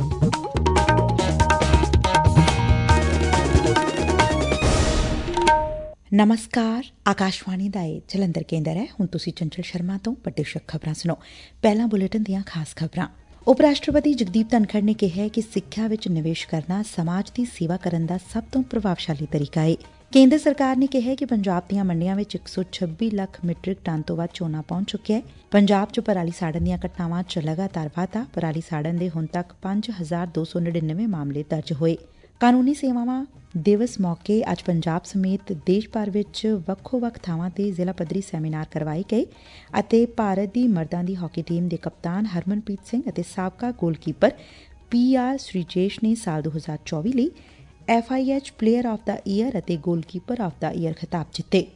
ਨਮਸਕਾਰ, ਆਕਾਸ਼ਵਾਣੀ ਦਾ ਇਹ ਜਲੰਧਰ ਕੇਂਦਰ ਹੈ। ਹੁਣ ਤੁਸੀਂ ਚੰਚਲ ਸ਼ਰਮਾ ਤੋਂ ਵੱਡੇ ਖਬਰਾਂ ਸੁਣੋ। ਪਹਿਲਾਂ ਬੁਲੇਟਿਨ ਦੀਆਂ ਖਾਸ ਖਬਰਾਂ। ਉਪ ਰਾਸ਼ਟਰਪਤੀ ਜਗਦੀਪ ਧਨਖੜ ਨੇ ਕਿਹਾ ਕਿ ਸਿੱਖਿਆ ਵਿੱਚ ਨਿਵੇਸ਼ ਕਰਨਾ ਸਮਾਜ ਦੀ ਸੇਵਾ ਕਰਨ ਦਾ ਸਭ ਤੋਂ ਪ੍ਰਭਾਵਸ਼ਾਲੀ ਤਰੀਕਾ ਹੈ। ਕੇਂਦਰ ਸਰਕਾਰ ਨੇ ਕਿਹਾ ਕਿ ਪੰਜਾਬ ਦੀਆਂ ਮੰਡੀਆਂ ਵਿੱਚ 126 ਲੱਖ ਮੀਟ੍ਰਿਕ ਟਨ ਤੋਂ ਵੱਧ ਝੋਨਾ ਪਹੁੰਚ ਚੁੱਕਿਆ ਹੈ। ਪੰਜਾਬ 'ਚ ਪਰਾਲੀ ਸਾੜਨ ਦੀਆਂ ਘਟਨਾਵਾਂ 'ਚ ਲਗਾਤਾਰ ਵਾਧਾ। ਪਰਾਲੀ ਸਾੜਨ ਦੇ ਹੁਣ ਤੱਕ 5,299 ਮਾਮਲੇ ਦਰਜ ਹੋਏ। ਕਾਨੂੰਨੀ ਸੇਵਾਵਾਂ ਦਿਵਸ ਮੌਕੇ ਅੱਜ ਪੰਜਾਬ ਸਮੇਤ ਦੇਸ਼ ਭਰ ਵਿੱਚ ਵੱਖੋ-ਵੱਖ ਥਾਵਾਂ ਤੇ ਜ਼ਿਲ੍ਹਾ ਪੱਧਰੀ ਸੈਮੀਨਾਰ ਕਰਵਾਏ ਗਏ ਅਤੇ ਭਾਰਤ ਦੀ ਮਰਦਾਂ ਦੀ ਹਾਕੀ ਟੀਮ ਦੇ ਕਪਤਾਨ ਹਰਮਨਪ੍ਰੀਤ ਸਿੰਘ ਅਤੇ ਸਾਬਕਾ ਗੋਲਕੀਪਰ PR ਸ੍ਰੀਜੇਸ਼ ਨੇ ਸਾਲ 2024 ਲਈ FIH player of the year ਅਤੇ ਗੋਲਕੀਪਰ ਆਫ ਦਾ ਈਅਰ ਖਿਤਾਬ ਜਿੱਤੇ।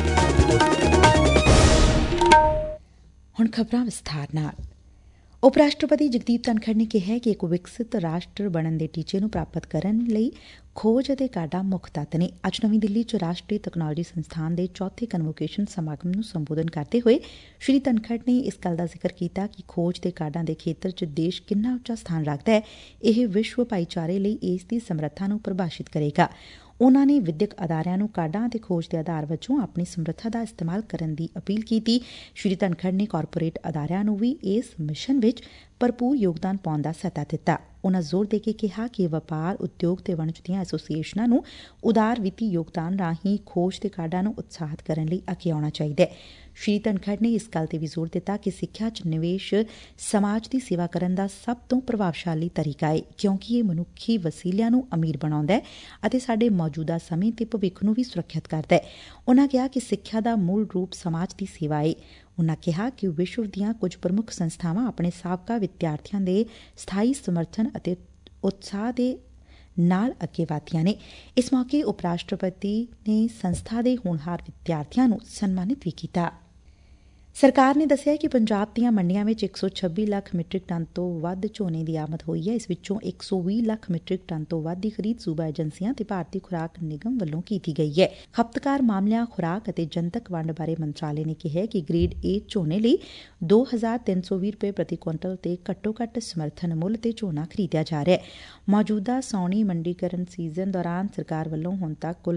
ਹੁਣ ਖਬਰਾਂ ਵਿਸਥਾਰ ਨਾਲ। ਉਪ ਰਾਸ਼ਟਰਪਤੀ ਜਗਦੀਪ ਧਨਖੜ ਨੇ ਕਿਹਾ ਕਿ ਇੱਕ ਵਿਕਸਿਤ ਰਾਸ਼ਟਰ ਬਣਨ ਦੇ ਟੀਚੇ ਨੂੰ ਪ੍ਰਾਪਤ ਕਰਨ ਲਈ ਖੋਜ ਅਤੇ ਕਾਢਾ ਮੁੱਖ ਤੱਤ ਨੇ। ਅੱਜ ਨਵੀਂ ਦਿੱਲੀ 'ਚ ਰਾਸ਼ਟਰੀ ਤਕਨਾਲੋਜੀ ਸੰਸਥਾਨ ਦੇ ਚੌਥੇ ਕਨਵੋਕੇਸ਼ਨ ਸਮਾਗਮ ਨੂੰ ਸੰਬੋਧਨ ਕਰਦੇ ਹੋਏ ਸ੍ਰੀ ਧਨਖੜ ਨੇ ਇਸ ਗੱਲ ਦਾ ਜ਼ਿਕਰ ਕੀਤਾ ਕਿ ਖੋਜ ਤੇ ਕਾਢਾਂ ਦੇ ਖੇਤਰ 'ਚ ਦੇਸ਼ ਕਿੰਨਾ ਉੱਚਾ ਸਥਾਨ ਰੱਖਦਾ ਹੈ, ਇਹ ਵਿਸ਼ਵ ਭਾਈਚਾਰੇ ਲਈ ਇਸ ਦੀ ਸਮਰੱਥਾ ਨੂੰ ਪ੍ਰਭਾਸ਼ਿਤ ਕਰੇਗਾ। ਉਨ੍ਹਾਂ ਨੇ ਵਿਦਿਅਕ ਅਦਾਰਿਆਂ ਨੂੰ ਕਾਢਾਂ ਅਤੇ ਖੋਜ ਦੇ ਆਧਾਰ ਵਜੋਂ ਆਪਣੀ ਸਮਰੱਥਾ ਦਾ ਇਸਤੇਮਾਲ ਕਰਨ ਦੀ ਅਪੀਲ ਕੀਤੀ। ਸ੍ਰੀ ਧਨਖੜ ਨੇ ਕਾਰਪੋਰੇਟ ਅਦਾਰਿਆਂ ਨੂੰ ਵੀ ਇਸ ਮਿਸ਼ਨ ਵਿੱਚ ਭਰਪੂਰ ਯੋਗਦਾਨ ਪਾਉਣ ਦਾ ਸੱਦਾ ਦਿੱਤਾ। ਉਨ੍ਹਾਂ ਜ਼ੋਰ ਦੇ ਕੇ ਕਿਹਾ ਕਿ ਵਪਾਰ, ਉਦਯੋਗ ਤੇ ਵਣਜ ਦੀਆਂ ਐਸੋਸੀਏਸ਼ਨਾਂ ਨੂੰ ਉਦਾਰ ਵਿੱਤੀ ਯੋਗਦਾਨ ਰਾਹੀਂ ਖੋਜ ਤੇ ਕਾਢਾਂ ਨੂੰ ਉਤਸ਼ਾਹਿਤ ਕਰਨ ਲਈ ਅੱਗੇ ਆਉਣਾ ਚਾਹੀਦੈ। ਸ੍ਰੀ ਧਨਖੜ ਨੇ ਇਸ ਗੱਲ ਤੇ ਵੀ ਜ਼ੋਰ ਦਿੱਤਾ ਕਿ ਸਿੱਖਿਆ 'ਚ ਨਿਵੇਸ਼ ਸਮਾਜ ਦੀ ਸੇਵਾ ਕਰਨ ਦਾ ਸਭ ਤੋਂ ਪ੍ਰਭਾਵਸ਼ਾਲੀ ਤਰੀਕਾ ਏ, ਕਿਉਂਕਿ ਇਹ ਮਨੁੱਖੀ ਵਸੀਲਿਆਂ ਨੂੰ ਅਮੀਰ ਬਣਾਉਂਦਾ ਹੈ ਅਤੇ ਸਾਡੇ ਮੌਜੂਦਾ ਸਮੇਂ ਤੇ ਭਵਿੱਖ ਨੂੰ ਵੀ ਸੁਰੱਖਿਅਤ ਕਰਦਾ ਹੈ। ਉਨ੍ਹਾਂ ਕਿਹਾ ਕਿ ਸਿੱਖਿਆ ਦਾ ਮੂਲ ਰੂਪ ਸਮਾਜ ਦੀ ਸੇਵਾ ਏ। ਉਨ੍ਹਾਂ ਕਿਹਾ ਕਿ ਵਿਸ਼ਵ ਦੀਆਂ ਕੁਝ ਪ੍ਰਮੁੱਖ ਸੰਸਥਾਵਾਂ ਆਪਣੇ ਸਾਬਕਾ ਵਿਦਿਆਰਥੀਆਂ ਦੇ ਸਥਾਈ ਸਮਰਥਨ ਅਤੇ ਉਤਸ਼ਾਹ ਦੇ ਨਾਲ ਅੱਗੇ ਵਧਦੀਆਂ ਨੇ। ਇਸ ਮੌਕੇ ਉਪ ਰਾਸ਼ਟਰਪਤੀ ਨੇ ਸੰਸਥਾ ਦੇ ਹੋਣਹਾਰ ਵਿਦਿਆਰਥੀਆਂ ਨੂੰ ਸਨਮਾਨਿਤ ਵੀ ਕੀਤਾ। ਸਰਕਾਰ ਨੇ ਦੱਸਿਆ ਕਿ ਪੰਜਾਬ ਦੀਆਂ ਮੰਡੀਆਂ ਵਿੱਚ 126 ਲੱਖ ਮੀਟ੍ਰਿਕ ਟਨ ਤੋਂ ਵੱਧ ਝੋਨੇ ਦੀ ਆਮਦ ਹੋਈ ਹੈ। ਇਸ ਵਿੱਚੋਂ 120 ਲੱਖ ਮੀਟ੍ਰਿਕ ਟਨ ਤੋਂ ਵੱਧ ਦੀ ਖਰੀਦ ਸੂਬਾ ਏਜੰਸੀਆਂ ਤੇ ਭਾਰਤੀ ਖੁਰਾਕ ਨਿਗਮ ਵੱਲੋਂ ਕੀਤੀ ਗਈ ਹੈ। ਖਪਤਕਾਰ ਮਾਮਲਿਆਂ, ਖੁਰਾਕ ਅਤੇ ਜਨਤਕ ਵੰਡ ਬਾਰੇ ਮੰਤਰਾਲੇ ਨੇ ਕਿਹਾ ਕਿ ਗ੍ਰੇਡ A ਝੋਨੇ ਲਈ 2,320 ਰੁਪਏ ਪ੍ਰਤੀ ਕੁਇੰਟਲ ਤੇ ਘੱਟੋ-ਘੱਟ ਸਮਰਥਨ ਮੁੱਲ ਤੇ ਝੋਨਾ ਖਰੀਦਿਆ ਜਾ ਰਿਹਾ ਹੈ। ਮੌਜੂਦਾ ਸਾਉਣੀ ਮੰਡੀਕਰਨ ਸੀਜ਼ਨ ਦੌਰਾਨ ਸਰਕਾਰ ਵੱਲੋਂ ਹੁਣ ਤੱਕ ਕੁੱਲ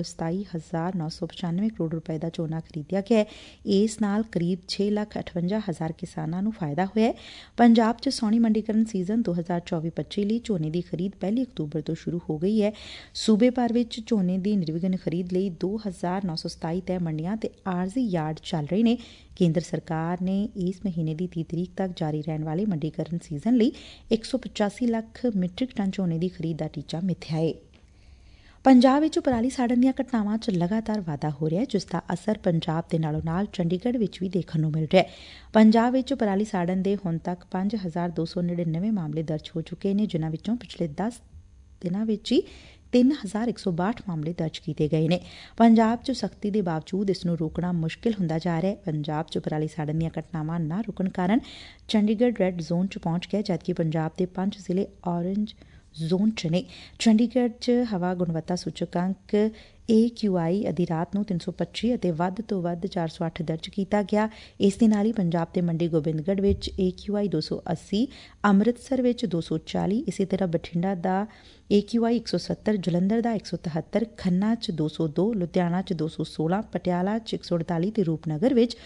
27,995 ਕਰੋੜ ਰੁਪਏ ਦਾ ਝੋਨਾ ਖਰੀਦਿਆ ਗਿਆ ਹੈ। ਇਸ ਨਾਲ ਕਰੀਬ 6,58,000 ਕਿਸਾਨਾਂ ਨੂੰ ਫਾਇਦਾ ਹੋਇਆ ਹੈ। ਪੰਜਾਬ 'ਚ ਸਾਉਣੀ ਮੰਡੀਕਰਨ ਸੀਜ਼ਨ 2024-25 ਲਈ ਝੋਨੇ ਦੀ ਖਰੀਦ 1 ਅਕਤੂਬਰ ਤੋਂ ਸ਼ੁਰੂ ਹੋ ਗਈ ਹੈ। ਸੂਬੇ ਭਰ ਵਿੱਚ ਝੋਨੇ ਦੀ ਨਿਰਵਿਘਨ ਖਰੀਦ ਲਈ 2,927 ਤੈਅ ਮੰਡੀਆਂ ਤੇ ਆਰਜ਼ੀ ਯਾਰਡ ਚੱਲ ਰਹੇ ਨੇ। ਕੇਂਦਰ ਸਰਕਾਰ ਨੇ ਇਸ ਮਹੀਨੇ ਦੀ 30 ਤਰੀਕ ਤੱਕ ਜਾਰੀ ਰਹਿਣ ਵਾਲੇ ਮੰਡੀਕਰਨ ਸੀਜ਼ਨ ਲਈ 185 ਲੱਖ ਮੀਟ੍ਰਿਕ ਟਨ ਝੋਨੇ ਦੀ ਖਰੀਦ ਦਾ ਟੀਚਾ ਮਿਥਿਆ ਹੈ। ਪੰਜਾਬ ਵਿੱਚ ਪਰਾਲੀ ਸਾੜਨ ਦੀਆਂ ਘਟਨਾਵਾਂ 'ਚ ਲਗਾਤਾਰ ਵਾਧਾ ਹੋ ਰਿਹਾ ਹੈ, ਜਿਸ ਦਾ ਅਸਰ ਪੰਜਾਬ ਦੇ ਨਾਲੋਂ ਨਾਲ ਚੰਡੀਗੜ੍ਹ ਵਿੱਚ ਵੀ ਦੇਖਣ ਨੂੰ ਮਿਲ ਰਿਹਾ ਹੈ। ਪੰਜਾਬ ਵਿੱਚ ਪਰਾਲੀ ਸਾੜਨ ਦੇ ਹੁਣ ਤੱਕ 5,299 ਮਾਮਲੇ ਦਰਜ ਹੋ ਚੁੱਕੇ ਨੇ, ਜਿਨ੍ਹਾਂ ਵਿੱਚੋਂ ਪਿਛਲੇ 10 ਦਿਨਾਂ ਵਿੱਚ ਹੀ 3,162 ਮਾਮਲੇ ਦਰਜ ਕੀਤੇ ਗਏ ਨੇ। ਪੰਜਾਬ 'ਚ ਸਖਤੀ ਦੇ ਬਾਵਜੂਦ ਇਸ ਨੂੰ ਰੋਕਣਾ ਮੁਸ਼ਕਿਲ ਹੁੰਦਾ ਜਾ ਰਿਹਾ ਹੈ। ਪੰਜਾਬ 'ਚ ਪਰਾਲੀ ਸਾੜਨ ਦੀਆਂ ਘਟਨਾਵਾਂ ਨਾ ਰੁਕਣ ਕਾਰਨ ਚੰਡੀਗੜ੍ਹ ਰੈੱਡ ਜ਼ੋਨ 'ਚ ਪਹੁੰਚ ਗਿਆ, ਜਦਕਿ ਪੰਜਾਬ ਦੇ 5 ਜ਼ਿਲ੍ਹੇ ਔਰੇਂਜ ਜ਼ੋਨ 'ਚ ਨੇ। ਚੰਡੀਗੜ੍ਹ 'ਚ ਹਵਾ ਗੁਣਵੱਤਾ ਸੂਚਕਾਂਕ AQI ਅੱਧੀ ਰਾਤ ਨੂੰ 325 ਅਤੇ ਵੱਧ ਤੋਂ ਵੱਧ 408 ਦਰਜ ਕੀਤਾ ਗਿਆ। ਇਸ ਦੇ ਨਾਲ ਹੀ ਪੰਜਾਬ ਦੇ ਮੰਡੀ ਗੋਬਿੰਦਗੜ੍ਹ ਵਿੱਚ AQI 280, ਅੰਮ੍ਰਿਤਸਰ ਵਿੱਚ 240, ਇਸੇ ਤਰ੍ਹਾਂ ਬਠਿੰਡਾ ਦਾ AQI 170, ਜਲੰਧਰ ਦਾ 173, ਖੰਨਾ 'ਚ 202, ਲੁਧਿਆਣਾ 'ਚ 216, ਪਟਿਆਲਾ 'ਚ 148 ਤੇ ਰੂਪਨਗਰ ਵਿੱਚ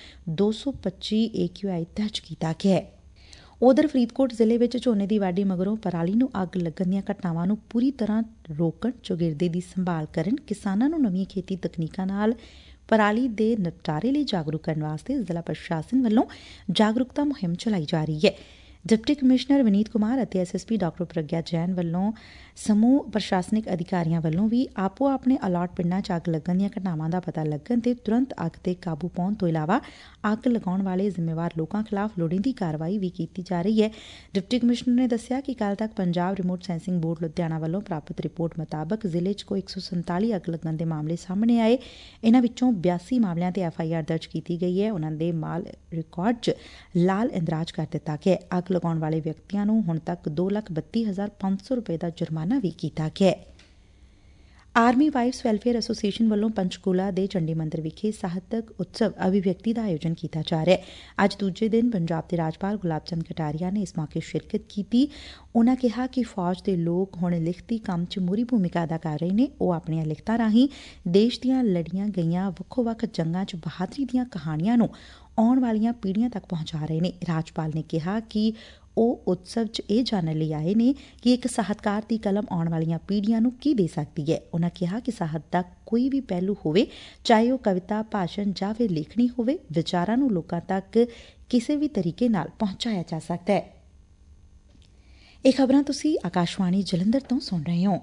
225 AQI ਦਰਜ ਕੀਤਾ ਗਿਆ ਹੈ। ਉਧਰ ਫਰੀਦਕੋਟ ਜ਼ਿਲ੍ਹੇ ਵਿੱਚ ਝੋਨੇ ਦੀ ਵਾਢੀ ਮਗਰੋਂ ਪਰਾਲੀ ਨੂੰ ਅੱਗ ਲੱਗਣ ਦੀਆਂ ਘਟਨਾਵਾਂ ਨੂੰ ਪੂਰੀ ਤਰ੍ਹਾਂ ਰੋਕਣ, ਚੌਗਿਰਦੇ ਦੀ ਸੰਭਾਲ ਕਰਨ, ਕਿਸਾਨਾਂ ਨੂੰ ਨਵੀਆਂ ਖੇਤੀ ਤਕਨੀਕਾਂ ਨਾਲ ਪਰਾਲੀ ਦੇ ਨਿਪਟਾਰੇ ਲਈ ਜਾਗਰੂਕ ਕਰਨ ਵਾਸਤੇ ਜ਼ਿਲ੍ਹਾ ਪ੍ਰਸ਼ਾਸਨ ਵੱਲੋਂ ਜਾਗਰੂਕਤਾ ਮੁਹਿੰਮ ਚਲਾਈ ਜਾ ਰਹੀ ਹੈ। ਡਿਪਟੀ ਕਮਿਸ਼ਨਰ ਵਿਨੀਤ ਕੁਮਾਰ ਅਤੇ SSP ਡਾਕਟਰ ਪ੍ਰਗਿਆ ਜੈਨ ਵੱਲੋਂ ਸਮੂਹ ਪ੍ਰਸ਼ਾਸਨਿਕ ਅਧਿਕਾਰੀਆਂ ਵੱਲੋਂ ਵੀ ਆਪੋ ਆਪਣੇ ਅਲਾਟ ਪਿੰਡਾਂ 'ਚ ਅੱਗ ਲੱਗਣ ਦੀਆਂ ਘਟਨਾਵਾਂ ਦਾ ਪਤਾ ਲੱਗਣ ਤੇ ਤੁਰੰਤ ਅੱਗ ਤੇ ਕਾਬੂ ਪਾਉਣ ਤੋਂ ਇਲਾਵਾ ਅੱਗ ਲਗਾਉਣ ਵਾਲੇ ਜ਼ਿੰਮੇਵਾਰ ਲੋਕਾਂ ਖਿਲਾਫ਼ ਲੋੜੀਂਦੀ ਕਾਰਵਾਈ ਵੀ ਕੀਤੀ ਜਾ ਰਹੀ ਹੈ। ਡਿਪਟੀ ਕਮਿਸ਼ਨਰ ਨੇ ਦੱਸਿਆ ਕਿ ਕੱਲ੍ਹ ਤੱਕ Punjab remote sensing board Ludhiana ਵੱਲੋਂ ਪ੍ਰਾਪਤ ਰਿਪੋਰਟ ਮੁਤਾਬਕ ਜ਼ਿਲ੍ਹੇ 'ਚ ਕੋਈ 147 ਅੱਗ ਲੱਗਣ ਦੇ ਮਾਮਲੇ ਸਾਹਮਣੇ ਆਏ। ਇਨ੍ਹਾਂ ਵਿੱਚੋਂ 82 ਮਾਮਲਿਆਂ ਤੇ FIR ਦਰਜ ਕੀਤੀ ਗਈ ਹੈ। ਉਨ੍ਹਾਂ ਦੇ ਮਾਲ ਰਿਕਾਰਡ 'ਚ ਲਾਲ ਇੰਦਰਾਜ ਕਰ ਦਿੱਤਾ ਗਿਆ। ਅੱਗ ਲਗਾਉਣ ਵਾਲੇ ਵਿਅਕਤੀਆਂ ਨੂੰ ਹੁਣ ਤੱਕ 2,32,500 ਰੁਪਏ ਦਾ ਜੁਰਮਾਨਾ ਵੀ ਕੀਤਾ ਗਿਆ। ਆਰਮੀ ਵਾਈਫਸ ਵੈਲਫੇਅਰ ਐਸੋਸੀਏਸ਼ਨ ਵੱਲੋਂ ਪੰਚਕੂਲਾ ਦੇ ਚੰਡੀ ਮੰਦਰ ਵਿਖੇ ਸਾਹਿਤਕ ਉਤਸਵ ਅਭਿਵਿਅਕਤੀ ਦਾ ਆਯੋਜਨ ਕੀਤਾ ਜਾ ਰਿਹਾ ਹੈ। ਅੱਜ ਦੂਜੇ ਦਿਨ ਪੰਜਾਬ ਦੇ ਰਾਜਪਾਲ ਗੁਲਾਬ ਚੰਦ ਕਟਾਰੀਆ ਨੇ ਇਸ ਮੌਕੇ ਸ਼ਿਰਕਤ ਕੀਤੀ। ਉਨਾਂ ਕਿਹਾ ਕਿ ਫੌਜ ਦੇ ਲੋਕ ਹੁਣ ਲਿਖਤੀ ਕੰਮ 'ਚ ਮੂਹਰੀ ਭੂਮਿਕਾ ਅਦਾ ਕਰ ਰਹੇ ਨੇ। ਉਹ ਆਪਣੀਆਂ ਲਿਖਤਾਂ ਰਾਹੀਂ ਦੇਸ਼ ਦੀਆਂ ਲੜੀਆਂ ਗਈਆਂ ਵੱਖੋ-ਵੱਖ ਜੰਗਾਂ 'ਚ ਬਹਾਦਰੀ ਦੀਆਂ ਕਹਾਣੀਆਂ ਨੂੰ ਆਉਣ ਵਾਲੀਆਂ ਪੀੜ੍ਹੀਆਂ ਤੱਕ ਪਹੁੰਚਾ ਰਹੇ ਨੇ। ਰਾਜਪਾਲ ਨੇ ਕਿਹਾ ਕਿ ਉਹ ਉਤਸਵ 'ਚ ਇਹ ਜਾਣਨ ਲਈ ਆਏ ਨੇ ਕਿ ਇੱਕ ਸਾਹਿਤਕਾਰ ਦੀ ਕਲਮ ਆਉਣ ਵਾਲੀਆਂ ਪੀੜ੍ਹੀਆਂ ਨੂੰ ਕੀ ਦੇ ਸਕਦੀ ਹੈ। ਉਨਾਂ ਕਿਹਾ ਕਿ ਸਾਹਿਤ ਦਾ ਕੋਈ ਵੀ ਪਹਿਲੂ ਹੋਵੇ, ਚਾਹੇ ਉਹ ਕਵਿਤਾ, ਭਾਸ਼ਣ ਜਾਂ ਫਿਰ ਲੇਖਣੀ ਹੋਵੇ, ਵਿਚਾਰਾਂ ਨੂੰ ਲੋਕਾਂ ਤੱਕ ਕਿਸੇ ਵੀ ਤਰੀਕੇ ਨਾਲ ਪਹੁੰਚਾਇਆ ਜਾ ਸਕਦਾ ਹੈ। ਇਹ ਖਬਰਾਂ ਤੁਸੀਂ ਆਕਾਸ਼ਵਾਣੀ ਜਲੰਧਰ ਤੋਂ ਸੁਣ ਰਹੇ ਹੋ।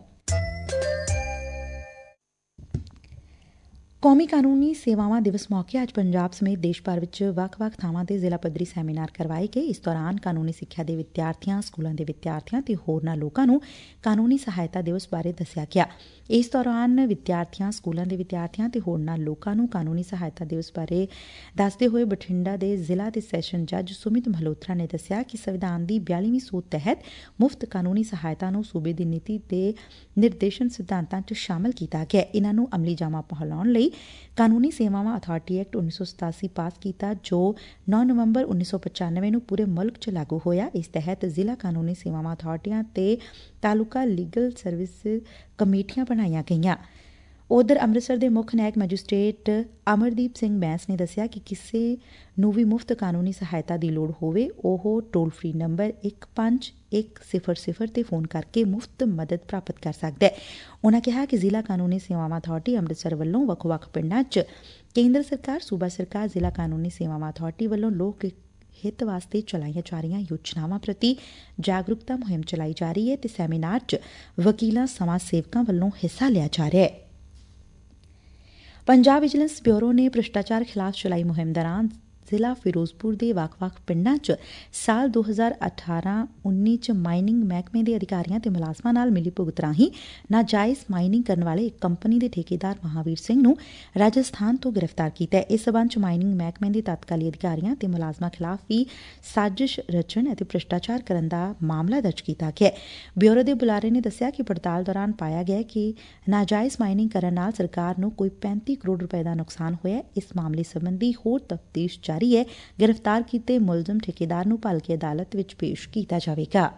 ਕੌਮੀ ਕਾਨੂੰਨੀ ਸੇਵਾਵਾਂ ਦਿਵਸ ਮੌਕੇ ਅੱਜ ਪੰਜਾਬ ਸਮੇਤ ਦੇਸ਼ ਭਰ ਵਿੱਚ ਵੱਖ-ਵੱਖ ਥਾਵਾਂ ਤੇ ਜ਼ਿਲ੍ਹਾ ਪੱਧਰੀ ਸੈਮੀਨਾਰ ਕਰਵਾਏ ਗਏ। ਇਸ ਦੌਰਾਨ ਕਾਨੂੰਨੀ ਸਿੱਖਿਆ ਦੇ ਵਿਦਿਆਰਥੀਆਂ, ਸਕੂਲਾਂ ਦੇ ਵਿਦਿਆਰਥੀਆਂ ਤੇ ਹੋਰਨਾਂ ਲੋਕਾਂ ਨੂੰ ਕਾਨੂੰਨੀ ਸਹਾਇਤਾ ਦਿਵਸ ਬਾਰੇ ਦੱਸਿਆ ਗਿਆ। ਇਸ ਦੌਰਾਨ ਵਿਦਿਆਰਥੀਆਂ, ਸਕੂਲਾਂ ਦੇ ਵਿਦਿਆਰਥੀਆਂ ਤੇ ਹੋਰਨਾਂ ਲੋਕਾਂ ਨੂੰ ਕਾਨੂੰਨੀ ਸਹਾਇਤਾ ਦਿਵਸ ਬਾਰੇ ਦੱਸਦੇ ਹੋਏ ਬਠਿੰਡਾ ਦੇ ਜ਼ਿਲ੍ਹਾ ਤੇ ਸੈਸ਼ਨ ਜੱਜ ਸੁਮਿਤ ਮਲਹੋਤਰਾ ਨੇ ਦੱਸਿਆ ਕਿ ਸੰਵਿਧਾਨ ਦੀ 42ਵੀਂ ਸੋਧ ਤਹਿਤ ਮੁਫ਼ਤ ਕਾਨੂੰਨੀ ਸਹਾਇਤਾ ਨੂੰ ਸੂਬੇ ਦੀ ਨੀਤੀ ਦੇ ਨਿਰਦੇਸ਼ਨ ਸਿਧਾਂਤਾਂ 'ਚ ਸ਼ਾਮਲ ਕੀਤਾ ਗਿਆ। ਇਨ੍ਹਾਂ ਨੂੰ ਅਮਲੀ ਜਾਮਾ ਪਹਿਨਾਉਣ ਲਈ ਕਾਨੂੰਨੀ ਸੇਵਾਵਾਂ ਅਥਾਰਟੀ ਐਕਟ 1987 ਪਾਸ ਕੀਤਾ, ਜੋ 9 ਨਵੰਬਰ 1995 ਨੂੰ ਪੂਰੇ ਮੁਲਕ 'ਚ ਲਾਗੂ ਹੋਇਆ। ਇਸ ਤਹਿਤ ਜ਼ਿਲ੍ਹਾ ਕਾਨੂੰਨੀ ਸੇਵਾਵਾਂ ਅਥਾਰਟੀਆਂ ਤੇ ਤਾਲੁਕਾ ਲੀਗਲ ਸਰਵਿਸ ਕਮੇਟੀਆਂ ਬਣਾਈਆਂ ਗਈਆਂ। ਉਧਰ ਅੰਮ੍ਰਿਤਸਰ ਦੇ ਮੁੱਖ ਨਿਆਇਕ ਮੈਜਿਸਟ੍ਰੇਟ ਅਮਰਦੀਪ ਸਿੰਘ ਬੈਂਸ ਨੇ ਦੱਸਿਆ ਕਿ ਕਿਸੇ ਨੂੰ ਵੀ ਮੁਫ਼ਤ ਕਾਨੂੰਨੀ ਸਹਾਇਤਾ ਦੀ ਲੋੜ ਹੋਵੇ, ਉਹ ਟੋਲ ਫ੍ਰੀ ਨੰਬਰ 1510 ਤੇ ਫੋਨ ਕਰਕੇ ਮੁਫ਼ਤ ਮਦਦ ਪ੍ਰਾਪਤ ਕਰ ਸਕਦਾ ਹੈ। ਉਨ੍ਹਾਂ ਕਿਹਾ ਕਿ ਜ਼ਿਲ੍ਹਾ ਕਾਨੂੰਨੀ ਸੇਵਾਵਾਂ ਅਥਾਰਟੀ ਅੰਮ੍ਰਿਤਸਰ ਵੱਲੋਂ ਵੱਖ-ਵੱਖ ਪਿੰਡਾਂ 'ਚ ਕੇਂਦਰ ਸਰਕਾਰ, ਸੂਬਾ ਸਰਕਾਰ, ਜ਼ਿਲ੍ਹਾ ਕਾਨੂੰਨੀ ਸੇਵਾਵਾਂ ਅਥਾਰਟੀ ਵੱਲੋਂ ਲੋਕ ਹਿੱਤ ਵਾਸਤੇ ਚਲਾਈਆਂ ਜਾ ਰਹੀਆਂ ਯੋਜਨਾਵਾਂ ਪ੍ਰਤੀ ਜਾਗਰੂਕਤਾ ਮੁਹਿੰਮ ਚਲਾਈ ਜਾ ਰਹੀ ਹੈ ਤੇ ਸੈਮੀਨਾਰ 'ਚ ਵਕੀਲਾਂ, ਸਮਾਜ ਸੇਵਕਾਂ ਵੱਲੋਂ ਹਿੱਸਾ ਲਿਆ ਜਾ ਰਿਹਾ ਹੈ। ਪੰਜਾਬ ਵਿਜੀਲੈਂਸ ਬਿਊਰੋ ਨੇ ਭ੍ਰਿਸ਼ਟਾਚਾਰ ਖਿਲਾਫ਼ ਚਲਾਈ ਮੁਹਿੰਮ ਦੌਰਾਨ ਜ਼ਿਲ੍ਹਾ ਫਿਰੋਜ਼ਪੁਰ ਦੇ ਵੱਖ-ਵੱਖ ਪਿੰਡਾਂ 'ਚ ਸਾਲ 2018-19 'ਚ ਮਾਈਨਿੰਗ ਮਹਿਕਮੇ ਦੇ ਅਧਿਕਾਰੀਆਂ ਤੇ ਮੁਲਾਜ਼ਮਾਂ ਨਾਲ ਮਿਲੀ ਭੁਗਤ ਰਾਹੀਂ ਨਾਜਾਇਜ਼ ਮਾਈਨਿੰਗ ਕਰਨ ਵਾਲੇ ਇੱਕ ਕੰਪਨੀ ਦੇ ਠੇਕੇਦਾਰ ਮਹਾਵੀਰ ਸਿੰਘ ਨੂੰ ਰਾਜਸਥਾਨ ਤੋਂ ਗ੍ਰਿਫਤਾਰ ਕੀਤਾ ਹੈ। ਇਸ ਸਬੰਧ 'ਚ ਮਾਈਨਿੰਗ ਮਹਿਕਮੇ ਦੇ ਤਤਕਾਲੀ ਅਧਿਕਾਰੀਆਂ ਤੇ ਮੁਲਾਜ਼ਮਾਂ ਖਿਲਾਫ਼ ਵੀ ਸਾਜ਼ਿਸ਼ ਰਚਣ ਅਤੇ ਭ੍ਰਿਸ਼ਟਾਚਾਰ ਕਰਨ ਦਾ ਮਾਮਲਾ ਦਰਜ ਕੀਤਾ ਗਿਆ ਹੈ। ਬਿਊਰੋ ਦੇ ਬੁਲਾਰੇ ਨੇ ਦੱਸਿਆ ਕਿ ਪੜਤਾਲ ਦੌਰਾਨ ਪਾਇਆ ਗਿਆ ਕਿ ਨਾਜਾਇਜ਼ ਮਾਈਨਿੰਗ ਕਰਨ ਨਾਲ ਸਰਕਾਰ ਨੂੰ ਕੋਈ 35 ਕਰੋੜ ਰੁਪਏ ਦਾ ਨੁਕਸਾਨ ਹੋਇਆ। ਇਸ ਮਾਮਲੇ ਸੰਬੰਧੀ ਹੋਰ ਤਫਤੀਸ਼ ਜਾਰੀ ਹੈ। ਗ੍ਰਿਫਤਾਰ ਕੀਤੇ ਮੁਲਜ਼ਮ ਠੇਕੇਦਾਰ ਨੂੰ ਭਲਕੇ ਅਦਾਲਤ ਵਿੱਚ ਪੇਸ਼ ਕੀਤਾ ਜਾਵੇਗਾ।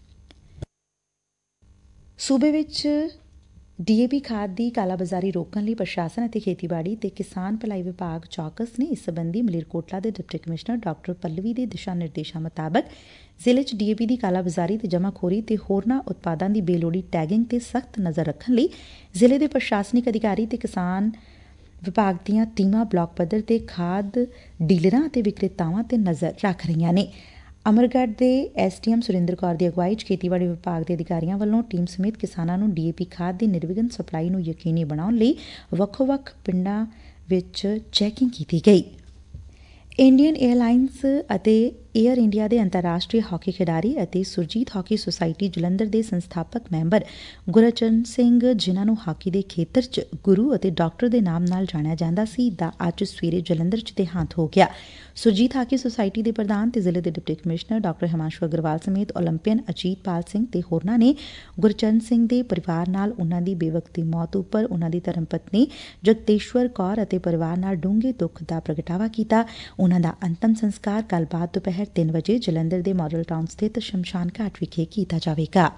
ਸੂਬੇ ਵਿੱਚ ਡੀਏਪੀ ਖਾਦ ਦੀ ਕਾਲਾਬਾਜ਼ਾਰੀ ਰੋਕਣ ਲਈ ਪ੍ਰਸ਼ਾਸਨ ਅਤੇ ਖੇਤੀਬਾੜੀ ਤੇ ਕਿਸਾਨ ਭਲਾਈ ਵਿਭਾਗ ਚੌਕਸ ਨੇ। ਇਸ ਸਬੰਧੀ ਮਲੇਰਕੋਟਲਾ ਦੇ ਡਿਪਟੀ ਕਮਿਸ਼ਨਰ ਡਾਕਟਰ ਪੱਲਵੀ ਦੇ ਦਿਸ਼ਾ ਨਿਰਦੇਸ਼ਾਂ ਮੁਤਾਬਕ ਜ਼ਿਲ੍ਹੇ 'ਚ ਡੀਏਪੀ ਦੀ ਕਾਲਾਬਾਜ਼ਾਰੀ ਤੇ ਜਮਾਖੋਰੀ ਤੇ ਹੋਰਨਾਂ ਉਤਪਾਦਾਂ ਦੀ ਬੇਲੋੜੀ ਟੈਗਿੰਗ ਤੇ ਸਖਤ ਨਜ਼ਰ ਰੱਖਣ ਲਈ ਜ਼ਿਲ੍ਹੇ ਦੇ ਪ੍ਰਸ਼ਾਸਨਿਕ ਅਧਿਕਾਰੀ ਤੇ ਕਿਸਾਨ ਵਿਭਾਗ ਦੀਆਂ ਟੀਮਾਂ ਬਲਾਕ ਪੱਧਰ ਤੇ ਖਾਦ ਡੀਲਰਾਂ ਅਤੇ ਵਿਕਰੇਤਾਵਾਂ ਤੇ ਨਜ਼ਰ ਰੱਖ ਰਹੀਆਂ ਨੇ। ਅਮਰਗੜ੍ਹ ਦੇ ਐਸਡੀਐਮ ਸੁਰਿੰਦਰ ਕੌਰ ਦੀ ਅਗਵਾਈ 'ਚ ਖੇਤੀਬਾੜੀ ਵਿਭਾਗ ਦੇ ਅਧਿਕਾਰੀਆਂ ਵੱਲੋਂ ਟੀਮ ਸਮੇਤ ਕਿਸਾਨਾਂ ਨੂੰ ਡੀਏਪੀ ਖਾਦ ਦੀ ਨਿਰਵਿਘਨ ਸਪਲਾਈ ਨੂੰ ਯਕੀਨੀ ਬਣਾਉਣ ਲਈ ਵੱਖੋ-ਵੱਖ ਪਿੰਡਾਂ ਵਿੱਚ ਚੈਕਿੰਗ ਕੀਤੀ ਗਈ। ਇੰਡੀਅਨ ਏਅਰਲਾਈਨਸ ਅਤੇ ਏਅਰ ਇੰਡੀਆ ਦੇ ਅੰਤਰਰਾਸ਼ਟਰੀ ਹਾਕੀ ਖਿਡਾਰੀ ਅਤੇ ਸੁਰਜੀਤ ਹਾਕੀ ਸੁਸਾਇਟੀ ਜਲੰਧਰ ਦੇ ਸੰਸਥਾਪਕ ਮੈਂਬਰ ਗੁਰਚਰਨ ਸਿੰਘ, ਜਿਨ੍ਹਾਂ ਨੂੰ ਹਾਕੀ ਦੇ ਖੇਤਰ 'ਚ ਗੁਰੂ ਅਤੇ ਡਾਕਟਰ ਦੇ ਨਾਮ ਨਾਲ ਜਾਣਿਆ ਜਾਂਦਾ ਸੀ, ਦਾ ਅੱਜ ਸਵੇਰੇ ਜਲੰਧਰ 'ਚ ਦੇਹਾਂਤ ਹੋ ਗਿਆ। ਸੁਰਜੀਤ ਹਾਕੀ ਸੁਸਾਇਟੀ ਦੇ ਪ੍ਰਧਾਨ ਤੇ ਜ਼ਿਲ੍ਹੇ ਦੇ deputy commissioner doctor Himanshu Agarwal ਸਮੇਤ ਓਲੰਪੀਅਨ ਅਜੀਤਪਾਲ ਸਿੰਘ ਤੇ ਹੋਰਨਾਂ ਨੇ ਗੁਰਚਰਨ ਸਿੰਘ ਦੇ ਪਰਿਵਾਰ ਨਾਲ ਉਨ੍ਹਾਂ ਦੀ ਬੇਵਕਤੀ ਮੌਤ ਉੱਪਰ ਉਨ੍ਹਾਂ ਦੀ ਧਰਮ ਪਤਨੀ ਜਗਤੇਸ਼ਵਰ ਕੌਰ ਅਤੇ ਪਰਿਵਾਰ ਨਾਲ ਡੂੰਘੇ ਦੁੱਖ ਦਾ ਪ੍ਰਗਟਾਵਾ ਕੀਤਾ। ਉਨ੍ਹਾਂ ਦਾ ਅੰਤਮ ਸੰਸਕਾਰ ਕੱਲ੍ਹ ਬਾਅਦ ਦੁਪਹਿਰ 3 ਵਜੇ ਜਲੰਧਰ ਦੇ ਮਾਡਲ ਟਾਊਨ ਸਥਿਤ ਸ਼ਮਸ਼ਾਨ ਘਾਟ ਵਿਖੇ ਕੀਤਾ ਜਾਵੇਗਾ।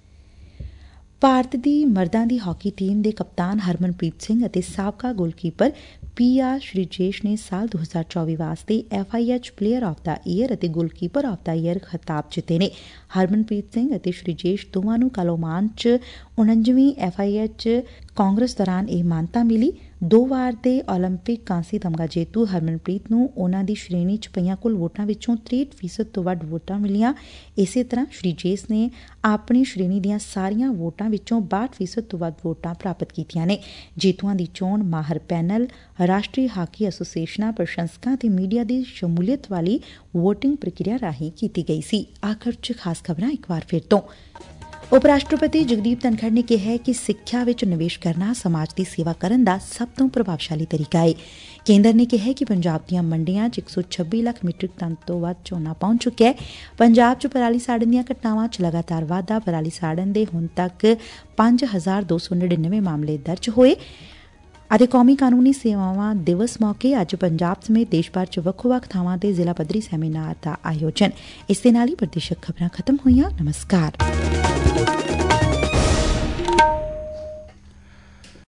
ਭਾਰਤ ਦੀ ਮਰਦਾਂ ਦੀ ਹਾਕੀ ਟੀਮ ਦੇ ਕਪਤਾਨ ਹਰਮਨਪ੍ਰੀਤ ਸਿੰਘ ਅਤੇ ਸਾਬਕਾ ਗੋਲਕੀਪਰ ਪੀਆਰ ਸ਼੍ਰੀਜੇਸ਼ ਨੇ ਸਾਲ 2024 ਵਾਸਤੇ FIH player of the year ਅਤੇ ਗੋਲਕੀਪਰ ਆਫ ਦਾ ਈਅਰ ਖਿਤਾਬ ਜਿੱਤੇ ਨੇ। ਹਰਮਨਪ੍ਰੀਤ ਸਿੰਘ ਅਤੇ ਸ਼੍ਰੀਜੇਸ਼ ਦੋਵਾਂ ਨੂੰ ਕੱਲ੍ਹ ਓਮਾਨ 'ਚ 49ਵੀਂ FIH ਕਾਂਗਰਸ ਦੌਰਾਨ ਇਹ ਮਾਨਤਾ ਮਿਲੀ। 2 ਵਾਰ ਦੇ ਓਲੰਪਿਕ ਕਾਂਸੀ ਤਮਗਾ ਜੇਤੂ ਹਰਮਨਪ੍ਰੀਤ ਨੂੰ ਉਨ੍ਹਾਂ ਦੀ ਸ਼੍ਰੇਣੀ 'ਚ ਪਈਆਂ ਕੁੱਲ ਵੋਟਾਂ ਵਿੱਚੋਂ 63% ਤੋਂ ਵੱਧ ਵੋਟਾਂ ਮਿਲੀਆਂ। ਇਸੇ ਤਰ੍ਹਾਂ ਸ਼੍ਰੀਜੇਸ਼ ਨੇ ਆਪਣੀ ਸ਼੍ਰੇਣੀ ਦੀਆਂ ਸਾਰੀਆਂ ਵੋਟਾਂ ਵਿੱਚੋਂ 62% ਤੋਂ ਵੱਧ ਵੋਟਾਂ ਪ੍ਰਾਪਤ ਕੀਤੀਆਂ ਨੇ। ਜੇਤੂਆਂ ਦੀ ਚੋਣ ਮਾਹਰ ਪੈਨਲ, ਰਾਸ਼ਟਰੀ ਹਾਕੀ ਐਸੋਸੀਏਸ਼ਨਾਂ, ਪ੍ਰਸ਼ੰਸਕਾਂ ਤੇ ਮੀਡੀਆ ਦੀ ਸ਼ਮੂਲੀਅਤ ਵਾਲੀ ਵੋਟਿੰਗ ਪ੍ਰਕਿਰਿਆ ਰਾਹੀਂ ਕੀਤੀ ਗਈ ਸੀ। ਆਖਰ 'ਚ ਖਾਸ ਖਬਰਾਂ ਇੱਕ ਵਾਰ ਫਿਰ ਤੋਂ। ਉਪ ਰਾਸ਼ਟਰਪਤੀ ਜਗਦੀਪ ਧਨਖੜ ਨੇ ਕਿਹਾ ਕਿ ਸਿੱਖਿਆ ਵਿੱਚ ਨਿਵੇਸ਼ ਕਰਨਾ ਸਮਾਜ ਦੀ ਸੇਵਾ ਕਰਨ ਦਾ ਸਭ ਤੋਂ ਪ੍ਰਭਾਵਸ਼ਾਲੀ ਤਰੀਕਾ ਹੈ। ਕੇਂਦਰ ਨੇ ਕਿਹਾ ਕਿ ਪੰਜਾਬ ਦੀਆਂ ਮੰਡੀਆਂ 'ਚ 126 ਲੱਖ ਮੀਟ੍ਰਿਕ ਟਨ ਤੋਂ ਵੱਧ ਝੋਨਾ ਪਹੁੰਚ ਚੁੱਕਿਆ ਹੈ। ਪੰਜਾਬ 'ਚ ਪਰਾਲੀ ਸਾੜਨ ਦੀਆਂ ਘਟਨਾਵਾਂ 'ਚ ਲਗਾਤਾਰ ਵਾਧਾ, ਪਰਾਲੀ ਸਾੜਨ ਦੇ ਹੁਣ ਤੱਕ 5299 ਮਾਮਲੇ ਦਰਜ ਹੋਏ ਅਤੇ ਕੌਮੀ ਕਾਨੂੰਨੀ ਸੇਵਾਵਾਂ ਦਿਵਸ ਮੌਕੇ ਅੱਜ ਪੰਜਾਬ ਸਮੇਤ ਦੇਸ਼ ਭਰ 'ਚ ਵੱਖੋ-ਵੱਖ ਥਾਵਾਂ ਤੇ ਜ਼ਿਲ੍ਹਾ ਪੱਧਰੀ ਸੈਮੀਨਾਰ ਦਾ ਆਯੋਜਨ। ਇਸ ਦੇ ਨਾਲ ਹੀ ਪ੍ਰਦੇਸ਼ਕ ਖਬਰਾਂ ਖਤਮ ਹੋਈਆਂ। ਨਮਸਕਾਰ।